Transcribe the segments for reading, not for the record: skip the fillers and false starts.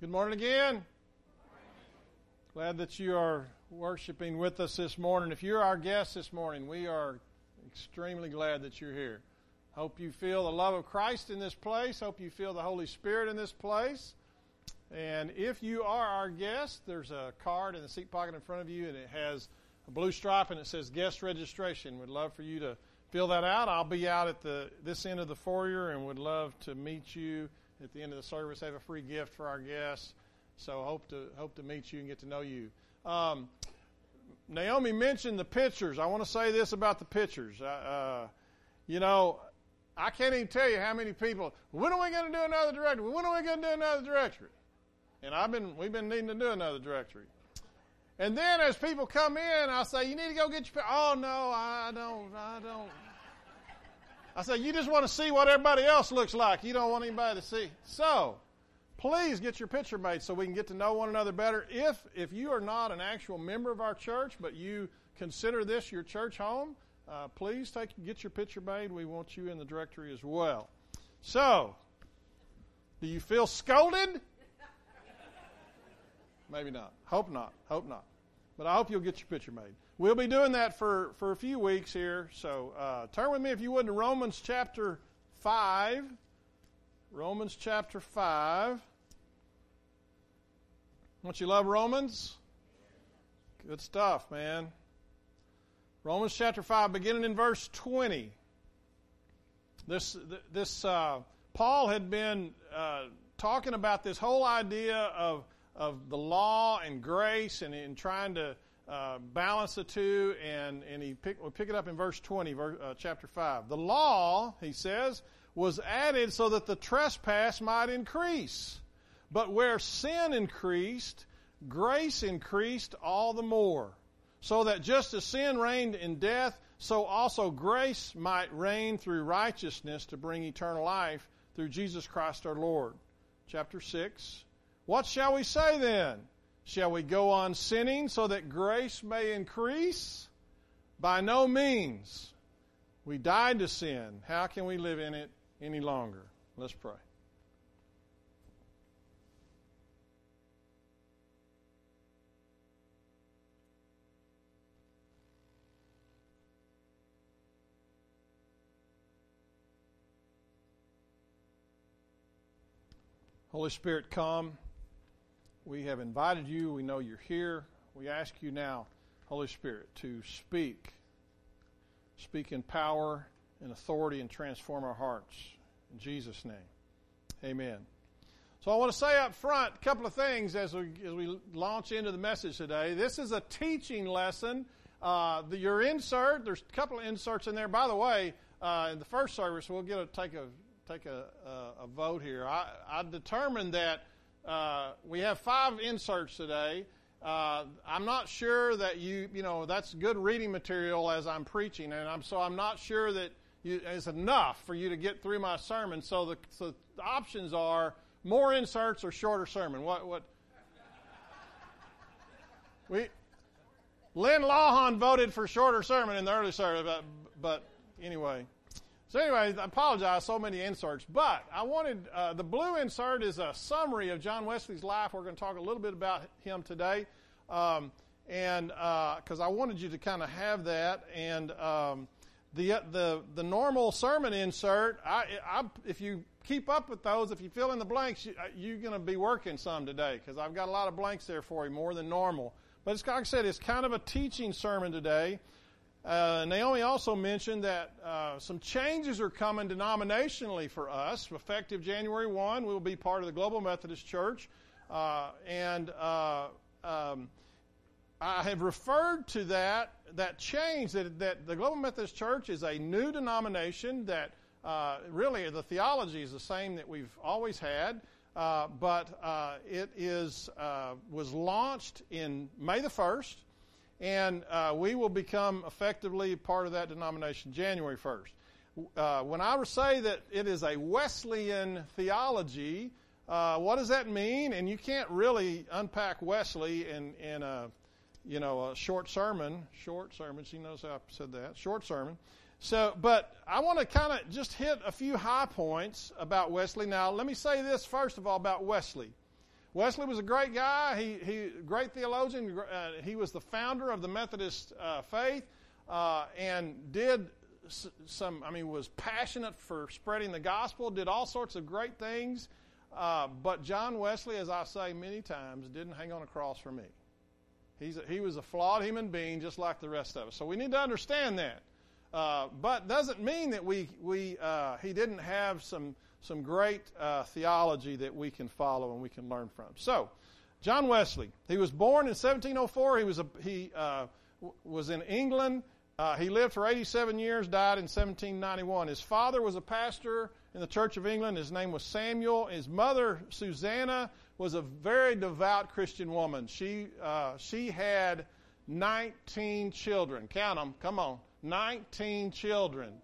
Good morning again. Glad that you are worshiping with us this morning. If you're our guest this morning, we are extremely glad that you're here. Hope you feel the love of Christ in this place. Hope you feel the Holy Spirit in this place. And if you are our guest, there's a card in the seat pocket in front of you, and it has a blue stripe, and it says guest registration. We'd love for you to fill that out. I'll be out at this end of the foyer and would love to meet you at the end of the service. Have a free gift for our guests. So hope to meet you and get to know you. Naomi mentioned the pictures. I want to say this about the pictures. I can't even tell you how many people, when are we going to do another directory? When are we going to do another directory? And we've been needing to do another directory. And then as people come in, I say, you need to go get your, oh no, I don't. I say, you just want to see what everybody else looks like. You don't want anybody to see. So, please get your picture made so we can get to know one another better. If you are not an actual member of our church, but you consider this your church home, please get your picture made. We want you in the directory as well. So, do you feel scolded? Maybe not. Hope not. But I hope you'll get your picture made. We'll be doing that for a few weeks here. So turn with me, if you would, to Romans chapter 5. Romans chapter 5. Don't you love Romans? Good stuff, man. Romans chapter 5, beginning in verse 20. This Paul had been talking about this whole idea of the law and grace, and in trying to balance the two, and we'll pick it up in verse 20, chapter 5. The law, he says, was added so that the trespass might increase. But where sin increased, grace increased all the more, so that just as sin reigned in death, so also grace might reign through righteousness to bring eternal life through Jesus Christ our Lord. Chapter 6. What shall we say then? Shall we go on sinning so that grace may increase? By no means. We died to sin. How can we live in it any longer? Let's pray. Holy Spirit, come. We have invited you. We know you're here. We ask you now, Holy Spirit, to speak. Speak in power and authority and transform our hearts. In Jesus' name, amen. So I want to say up front a couple of things as we launch into the message today. This is a teaching lesson. Your insert, there's a couple of inserts in there. By the way, in the first service, we'll take a vote here. I determined that we have 5 inserts today. I'm not sure that that's good reading material as I'm preaching, and I'm not sure that it's enough for you to get through my sermon. So the options are more inserts or shorter sermon. Lynn Lawhon voted for shorter sermon in the early service, but anyway. So anyway, I apologize, so many inserts. But I wanted, the blue insert is a summary of John Wesley's life. We're going to talk a little bit about him today. Because I wanted you to kind of have that. And the normal sermon insert, if you keep up with those, if you fill in the blanks, you're going to be working some today. Because I've got a lot of blanks there for you, more than normal. But it's, like I said, it's kind of a teaching sermon today. Naomi also mentioned that some changes are coming denominationally for us. Effective January 1, we will be part of the Global Methodist Church. I have referred to that change, that the Global Methodist Church is a new denomination that really the theology is the same that we've always had, but it was launched in May the 1st. And we will become effectively part of that denomination January 1st. When I say that it is a Wesleyan theology, what does that mean? And you can't really unpack Wesley in a short sermon. Short sermon. She knows how I said that. Short sermon. So, but I want to kind of just hit a few high points about Wesley. Now, let me say this first of all about Wesley. Wesley was a great guy. He great theologian. He was the founder of the Methodist faith, and did some. I mean, was passionate for spreading the gospel. Did all sorts of great things. But John Wesley, as I say many times, didn't hang on a cross for me. He was a flawed human being, just like the rest of us. So we need to understand that. But doesn't mean that he didn't have some great theology that we can follow and we can learn from. So, John Wesley, he was born in 1704. He was in England. He lived for 87 years, died in 1791. His father was a pastor in the Church of England. His name was Samuel. His mother, Susanna, was a very devout Christian woman. She had 19 children. Count them. Come on. 19 children.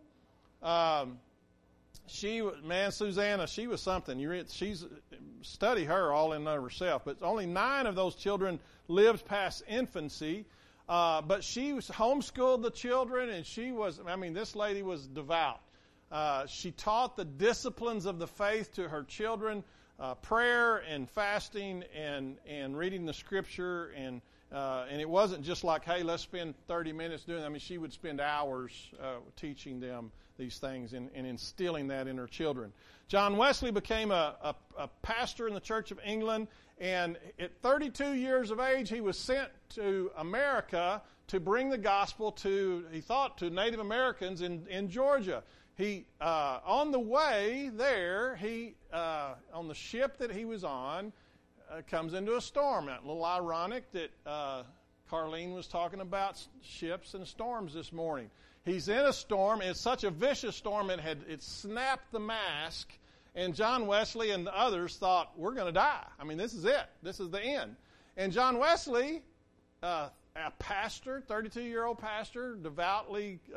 Susanna, she was something. Study her all in and of herself. But only 9 of those children lived past infancy. But she homeschooled the children, and this lady was devout. She taught the disciplines of the faith to her children, prayer and fasting and reading the Scripture, and it wasn't just like, hey, let's spend 30 minutes doing it. I mean, she would spend hours teaching them these things and instilling that in her children. John Wesley became a pastor in the Church of England, and at 32 years of age, he was sent to America to bring the gospel to Native Americans in Georgia. He, on the way there, on the ship that he was on, comes into a storm. A little ironic that Carlene was talking about ships and storms this morning. He's in a storm. It's such a vicious storm, it snapped the mast, and John Wesley and the others thought, we're going to die. I mean, this is it. This is the end. And John Wesley, a pastor, 32-year-old pastor, devout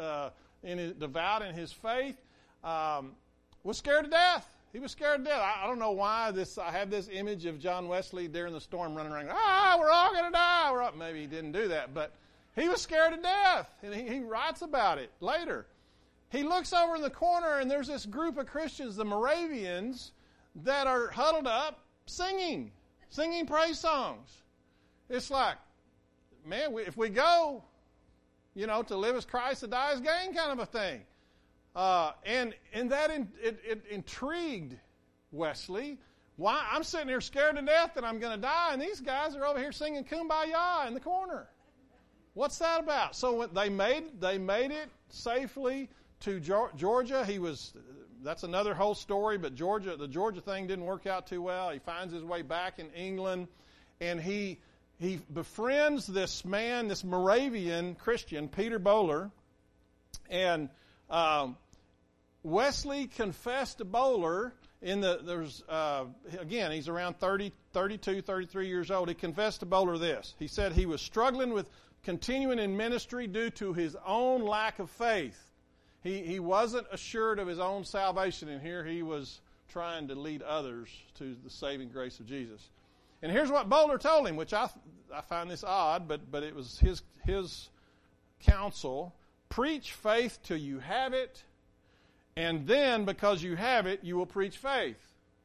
in his faith, was scared to death. He was scared to death. I don't know why I have this image of John Wesley during the storm running around, we're all going to die. Maybe he didn't do that, but he was scared to death. And he writes about it later. He looks over in the corner, and there's this group of Christians, the Moravians, that are huddled up singing praise songs. It's like, man, if we go, to live as Christ, to die as gain kind of a thing. And that it intrigued Wesley. Why? I'm sitting here scared to death that I'm going to die, and these guys are over here singing Kumbaya in the corner. What's that about? So they made it safely to Georgia. That's another whole story, but the Georgia thing didn't work out too well. He finds his way back in England, and he befriends this man, this Moravian Christian, Peter Böhler, and Wesley confessed to Böhler again, he's around 32, 33 years old. He confessed to Böhler this. He said he was struggling with continuing in ministry due to his own lack of faith. He wasn't assured of his own salvation, and here he was trying to lead others to the saving grace of Jesus. And here's what Böhler told him, which I find this odd, but it was his counsel. Preach faith till you have it, and then because you have it, you will preach faith.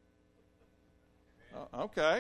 Okay.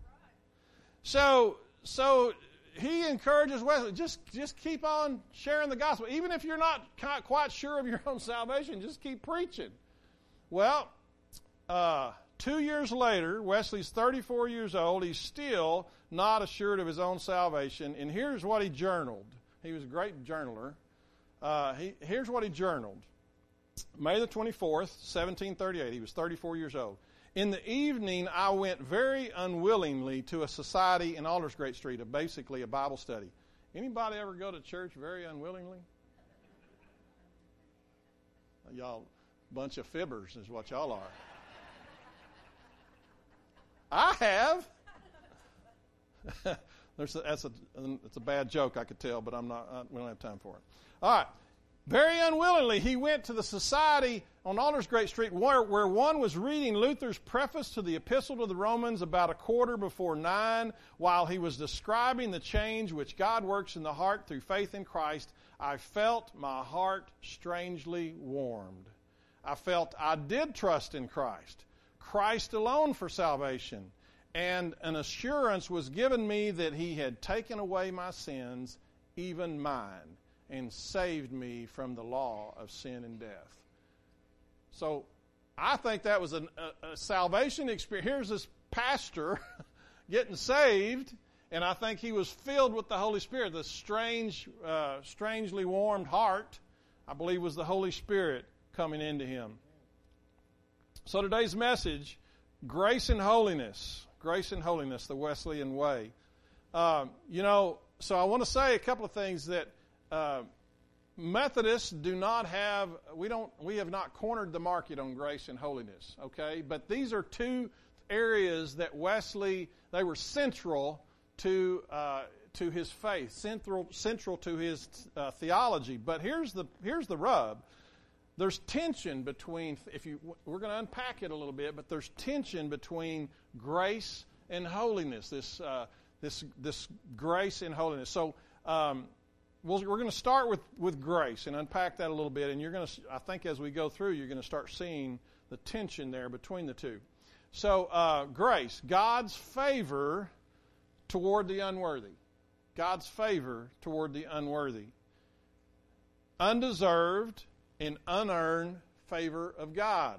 So he encourages Wesley, just keep on sharing the gospel. Even if you're not quite sure of your own salvation, just keep preaching. Well, 2 years later, Wesley's 34 years old. He's still not assured of his own salvation. And here's what he journaled. He was a great journaler. Here's what he journaled. May the 24th, 1738. He was 34 years old. In the evening, I went very unwillingly to a society in Aldersgate Street, basically a Bible study. Anybody ever go to church very unwillingly? Y'all, bunch of fibbers is what y'all are. I have. It's a bad joke, I could tell, but we don't have time for it. All right. Very unwillingly, he went to the society on Aldersgate Street where one was reading Luther's preface to the Epistle to the Romans about 9:15 while he was describing the change which God works in the heart through faith in Christ. I felt my heart strangely warmed. I felt I did trust in Christ alone for salvation, and an assurance was given me that he had taken away my sins, even mine, and saved me from the law of sin and death. So I think that was a salvation experience. Here's this pastor getting saved, and I think he was filled with the Holy Spirit. This strangely warmed heart, I believe, was the Holy Spirit coming into him. So today's message, grace and holiness. Grace and holiness, the Wesleyan way. So I want to say a couple of things that Methodists do not have. We have not cornered the market on grace and holiness. Okay, but these are two areas that Wesley, they were central to his faith, central to his theology. But here's the rub. There's tension between, we're going to unpack it a little bit, but there's tension between grace and holiness. This grace and holiness. So we're going to start with grace and unpack that a little bit. And I think as we go through, you're going to start seeing the tension there between the two. So grace, God's favor toward the unworthy. God's favor toward the unworthy. Undeserved and unearned favor of God.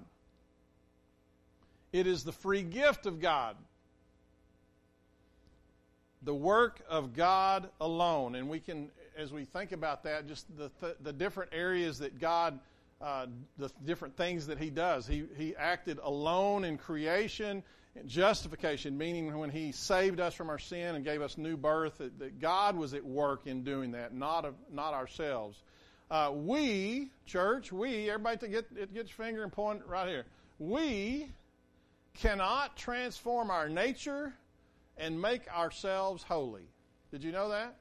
It is the free gift of God. The work of God alone. And we can, as we think about that, just the different areas that God, the different things that He does. He acted alone in creation, and justification, meaning when He saved us from our sin and gave us new birth, that God was at work in doing that, not ourselves. We, church, everybody get your finger and point right here. We cannot transform our nature and make ourselves holy. Did you know that?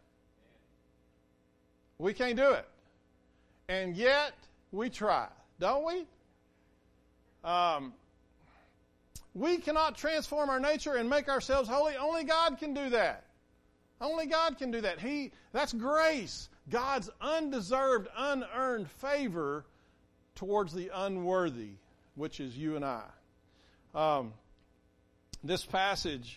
We can't do it. And yet, we try, don't we? We cannot transform our nature and make ourselves holy. Only God can do that. Only God can do that. That's grace. God's undeserved, unearned favor towards the unworthy, which is you and I. This passage,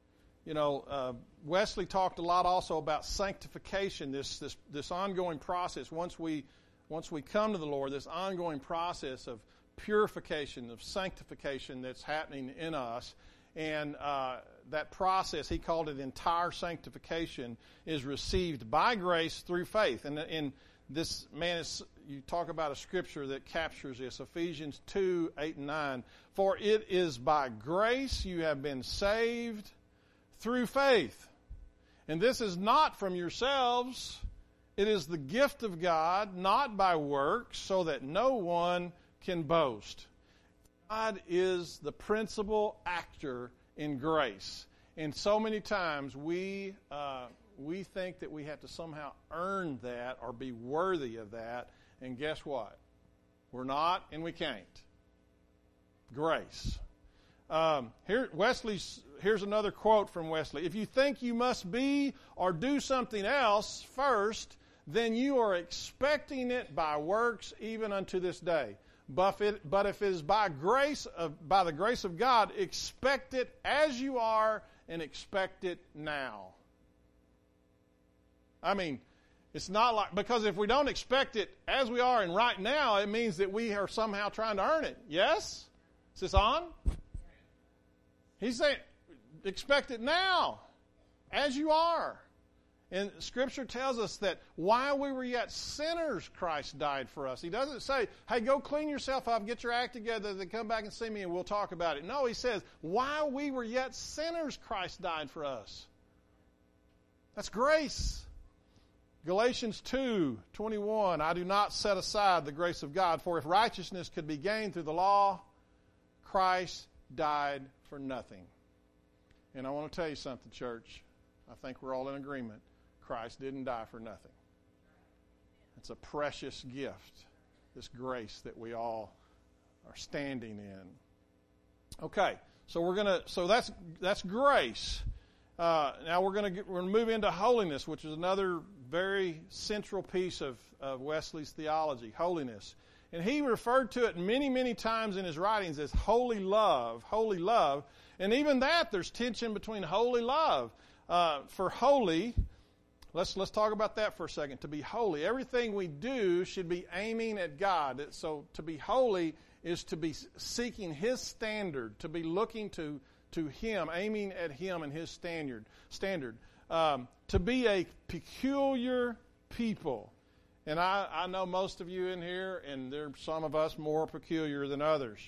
Wesley talked a lot also about sanctification, this ongoing process. Once we come to the Lord, this ongoing process of purification, of sanctification that's happening in us. And that process, he called it entire sanctification, is received by grace through faith. And this, you talk about a scripture that captures this, Ephesians 2, 8 and 9. For it is by grace you have been saved through faith. And this is not from yourselves. It is the gift of God, not by works, so that no one can boast. God is the principal actor in grace. And so many times we think that we have to somehow earn that or be worthy of that. And guess what? We're not and we can't. Grace. Here's another quote from Wesley. If you think you must be or do something else first, then you are expecting it by works even unto this day. But if it is by the grace of God, expect it as you are and expect it now. I mean, it's not like, because if we don't expect it as we are and right now, it means that we are somehow trying to earn it. Yes? Is this on? He's saying, expect it now, as you are. And Scripture tells us that while we were yet sinners, Christ died for us. He doesn't say, hey, go clean yourself up, get your act together, then come back and see me and we'll talk about it. No, He says, while we were yet sinners, Christ died for us. That's grace. Galatians 2:21, I do not set aside the grace of God, for if righteousness could be gained through the law, Christ died for nothing. And I want to tell you something, church. I think we're all in agreement. Christ didn't die for nothing. It's a precious gift, this grace that we all are standing in. Okay, so that's grace. Now we're going to move into holiness, which is another very central piece of Wesley's theology, holiness. And he referred to it many, many times in his writings as holy love. Holy love. And even that, there's tension between holy love. For holy, let's talk about that for a second. To be holy, everything we do should be aiming at God. So to be holy is to be seeking His standard, to be looking to Him, aiming at Him and His standard. To be a peculiar people. And I know most of you in here, and there are some of us more peculiar than others.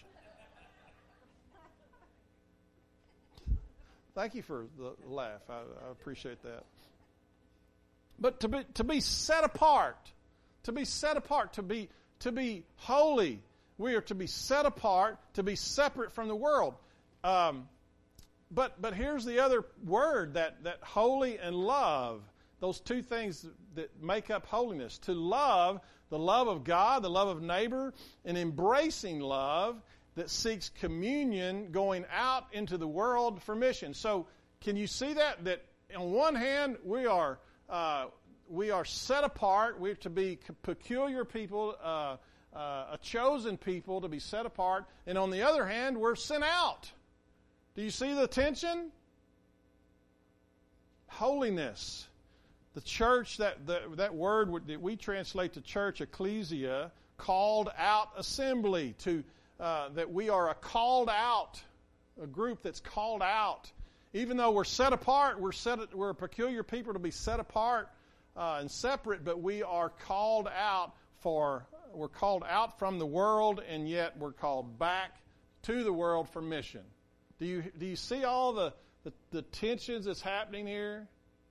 Thank you for the laugh. I appreciate that. But to be set apart, to be holy, we are to be set apart, to be separate from the world. But here's the other word, that holy and love, those two things that make up holiness. To love, the love of God, the love of neighbor, and embracing love that seeks communion, going out into the world for mission. So can you see that? That on one hand, we are set apart. We're to be peculiar people, a chosen people to be set apart. And on the other hand, we're sent out. Do you see the tension? Holiness. The church, that word that we translate to church, ecclesia, called out assembly, that we are a called out, a group that's called out. Even though we're set apart, we're a peculiar people to be set apart and separate, but we are called out we're called out from the world, and yet we're called back to the world for mission. Do you see all the tensions that's happening here?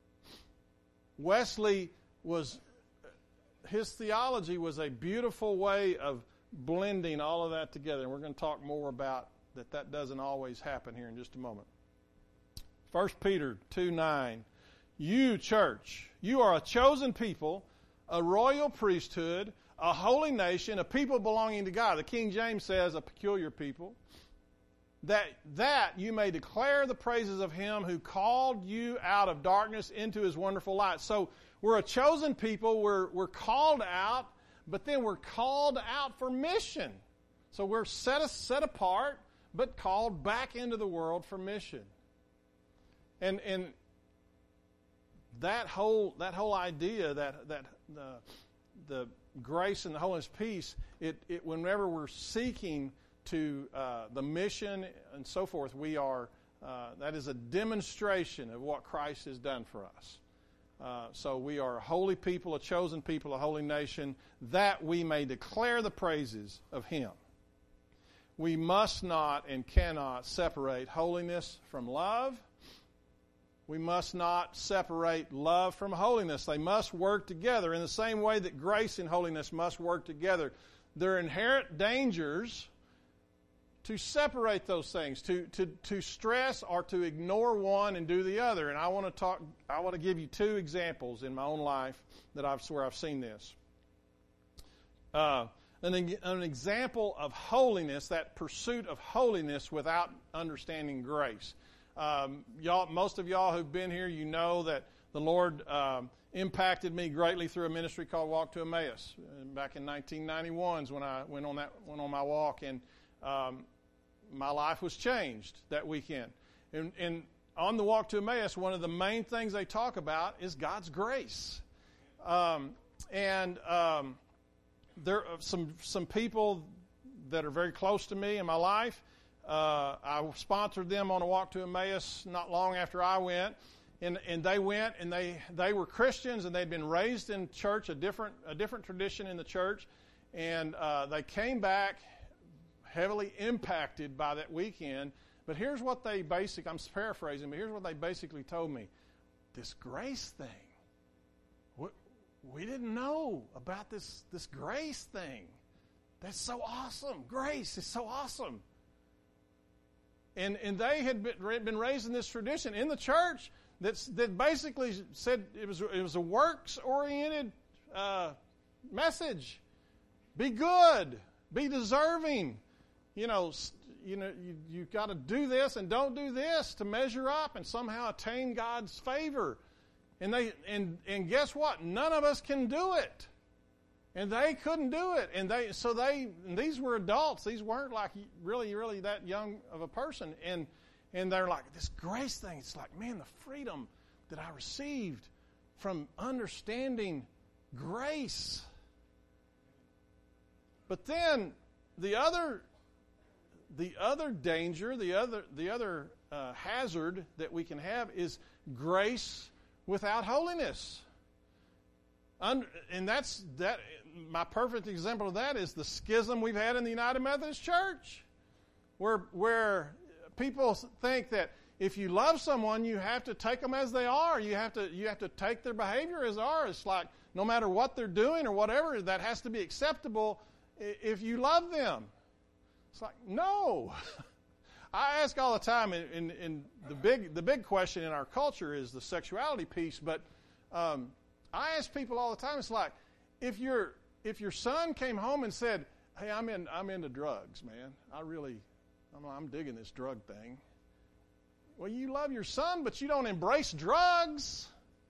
Wesley his theology was a beautiful way of blending all of that together. And we're going to talk more about that doesn't always happen here in just a moment. 1 Peter 2:9. You, church, you are a chosen people, a royal priesthood, a holy nation, a people belonging to God. The King James says a peculiar people. That you may declare the praises of Him who called you out of darkness into His wonderful light. So we're a chosen people. We're called out, but then we're called out for mission. So we're set apart, but called back into the world for mission. And that whole idea that the grace and the holiness peace, it whenever we're seeking to the mission and so forth, we are that is a demonstration of what Christ has done for us. So we are a holy people, a chosen people, a holy nation, that we may declare the praises of Him. We must not and cannot separate holiness from love. We must not separate love from holiness. They must work together in the same way that grace and holiness must work together. There are inherent dangers to separate those things, to stress or to ignore one and do the other. And I want to give you two examples in my own life where I've seen this. An example of holiness, that pursuit of holiness without understanding grace. Most of y'all who've been here, you know that the Lord impacted me greatly through a ministry called Walk to Emmaus. Back in 1991 is when I went on my walk, and my life was changed that weekend. And on the Walk to Emmaus, one of the main things they talk about is God's grace. There are some people that are very close to me in my life. I sponsored them on a Walk to Emmaus not long after I went, and they went, and they were Christians, and they'd been raised in church, a different tradition in the church, and they came back heavily impacted by that weekend. But here's what I'm paraphrasing, but here's what they basically told me. This grace thing, we didn't know about this grace thing. That's so awesome. Grace is so awesome. And they had been raised in this tradition in the church that basically said it was a works-oriented message. Be good. Be deserving. You've got to do this and don't do this to measure up and somehow attain God's favor. And guess what? None of us can do it. And they couldn't do it. And these were adults. These weren't like really that young of a person. And And they're like, this grace thing, it's like, man, the freedom that I received from understanding grace. But then the other danger, the other hazard that we can have is grace without holiness. And that's that. My perfect example of that is the schism we've had in the United Methodist Church, where people think that if you love someone, you have to take them as they are. You have to take their behavior as they are. It's like no matter what they're doing or whatever, that has to be acceptable if you love them. It's like, no. I ask all the time, and the big question in our culture is the sexuality piece. But I ask people all the time. It's like, if your son came home and said, "Hey, I'm into drugs, man. I'm digging this drug thing." Well, you love your son, but you don't embrace drugs.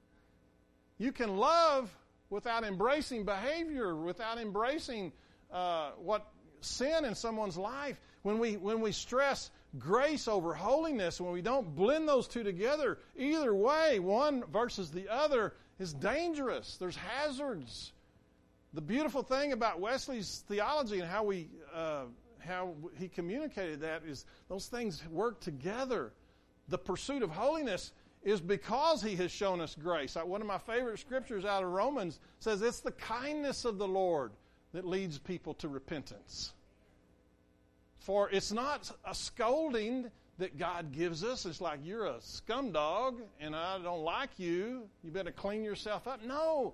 You can love without embracing behavior, without embracing what sin in someone's life. When we stress grace over holiness, when we don't blend those two together, either way, one versus the other is dangerous. There's hazards. The beautiful thing about Wesley's theology and how he communicated that is those things work together. The pursuit of holiness is because he has shown us grace. One of my favorite scriptures out of Romans says it's the kindness of the Lord that leads people to repentance. For it's not a scolding that God gives us. It's like, you're a scum dog and I don't like you. You better clean yourself up. No.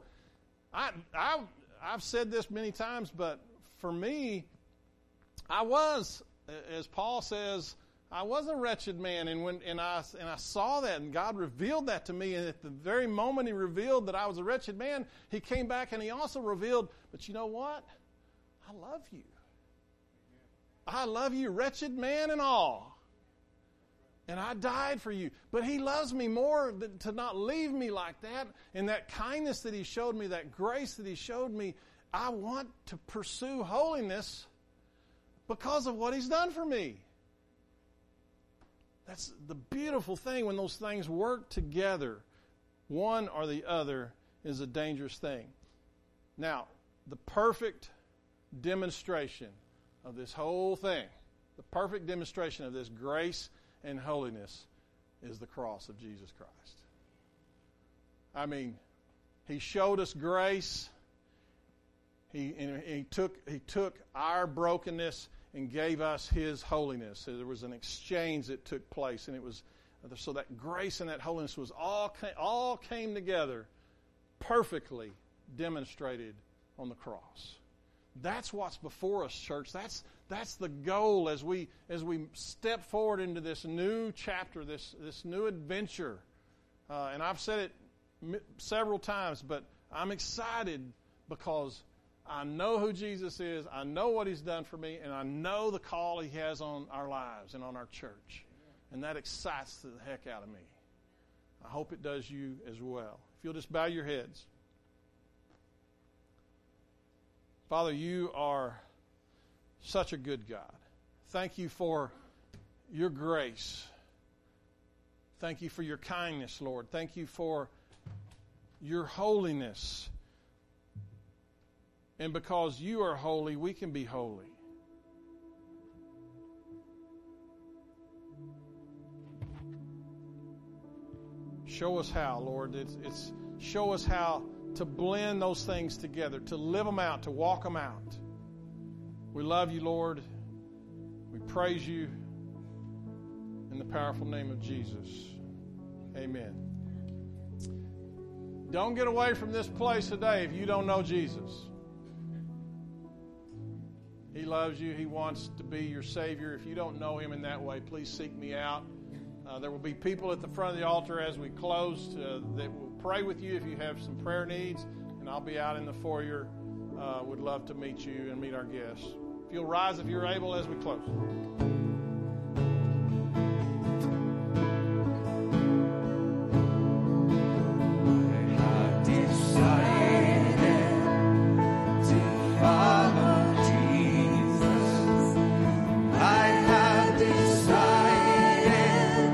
I've said this many times, but for me, I was, as Paul says, I was a wretched man, and I saw that, and God revealed that to me, and at the very moment He revealed that I was a wretched man, He came back and He also revealed, but you know what? I love you. I love you, wretched man and all. And I died for you. But He loves me more to not leave me like that. And that kindness that He showed me, that grace that He showed me, I want to pursue holiness because of what He's done for me. That's the beautiful thing when those things work together. One or the other is a dangerous thing. Now, the perfect demonstration of this whole thing, the perfect demonstration of this grace and holiness is the cross of Jesus Christ. I mean, He showed us grace. He took our brokenness and gave us His holiness. So there was an exchange that took place, and it was so that grace and that holiness was all came together, perfectly demonstrated on the cross. That's what's before us, church. That's the goal as we step forward into this new chapter, this new adventure. And I've said it several times, but I'm excited because I know who Jesus is, I know what He's done for me, and I know the call He has on our lives and on our church. And that excites the heck out of me. I hope it does you as well. If you'll just bow your heads. Father, You are such a good God. Thank You for Your grace. Thank You for Your kindness, Lord. Thank You for Your holiness. And because You are holy, we can be holy. Show us how, Lord. It's show us how to blend those things together, to live them out, to walk them out. We love You, Lord. We praise You in the powerful name of Jesus. Amen. Don't get away from this place today if you don't know Jesus. He loves you. He wants to be your Savior. If you don't know Him in that way, please seek me out. There will be people at the front of the altar as we close that will pray with you if you have some prayer needs, and I'll be out in the foyer. Would love to meet you and meet our guests. If you'll rise if you're able as we close. I have decided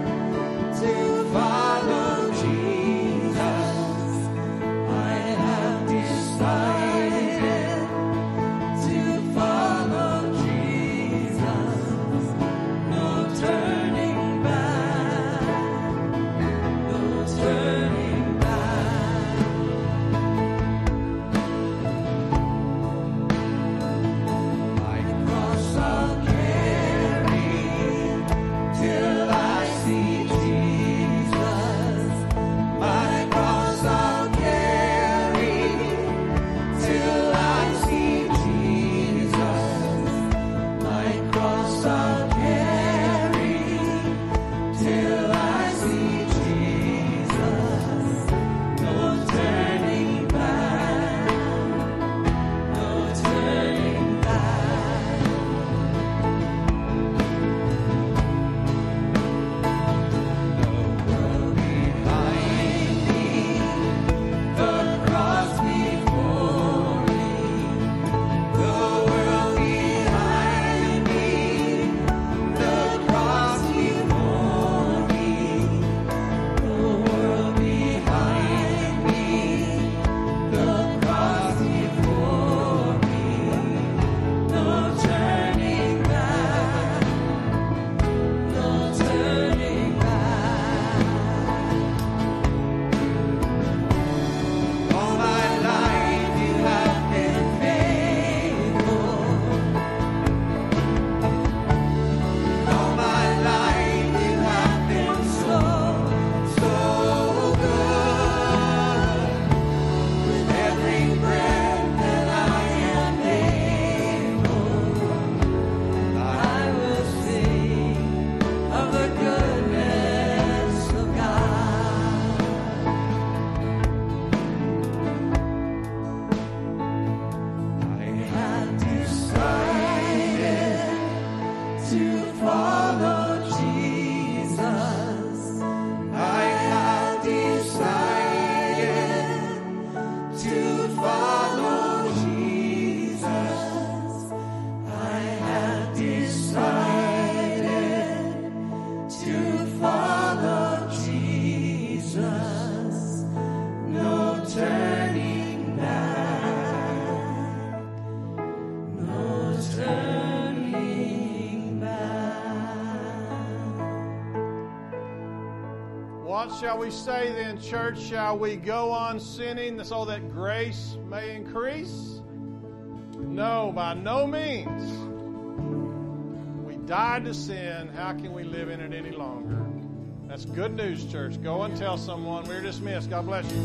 What shall we say then, church? Shall we go on sinning so that grace may increase? No, by no means. We died to sin. How can we live in it any longer? That's good news, church. Go and tell someone. We're dismissed. God bless you.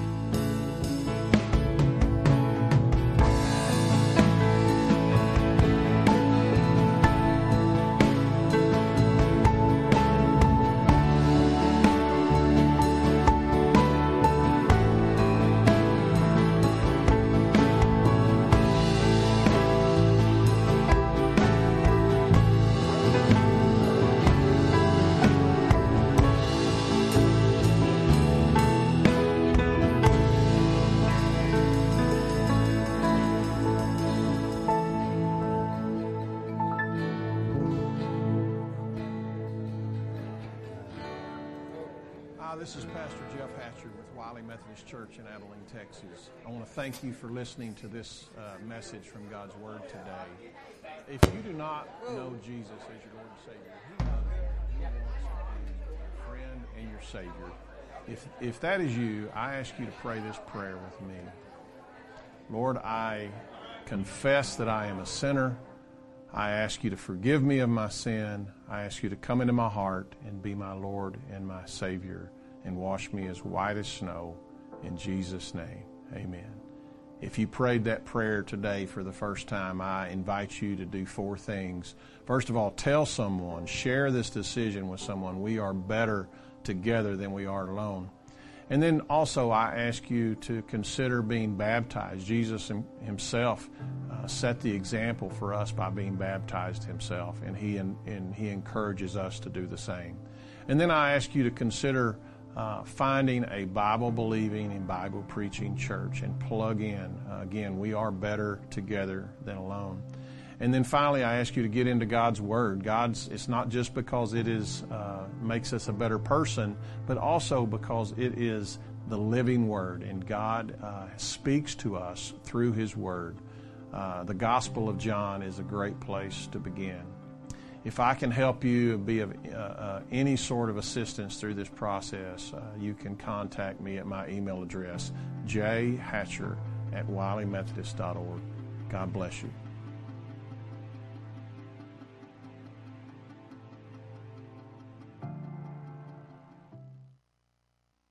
This is Pastor Jeff Hatcher with Wiley Methodist Church in Abilene, Texas. I want to thank you for listening to this message from God's Word today. If you do not know Jesus as your Lord and Savior, He loves you. He wants to be your friend and your Savior. If that is you, I ask you to pray this prayer with me. Lord, I confess that I am a sinner. I ask you to forgive me of my sin. I ask you to come into my heart and be my Lord and my Savior and wash me as white as snow. In Jesus' name, amen. If you prayed that prayer today for the first time, I invite you to do 4 things. First of all, tell someone, share this decision with someone. We are better together than we are alone. And then also I ask you to consider being baptized. Jesus himself set the example for us by being baptized himself, and he encourages us to do the same. And then I ask you to consider finding a Bible-believing and Bible-preaching church and plug in. Again, we are better together than alone. And then finally, I ask you to get into God's Word. It's not just because it makes us a better person, but also because it is the living Word, and God speaks to us through His Word. The Gospel of John is a great place to begin. If I can help you be of any sort of assistance through this process, you can contact me at my email address, jhatcher@wileymethodist.org. God bless you.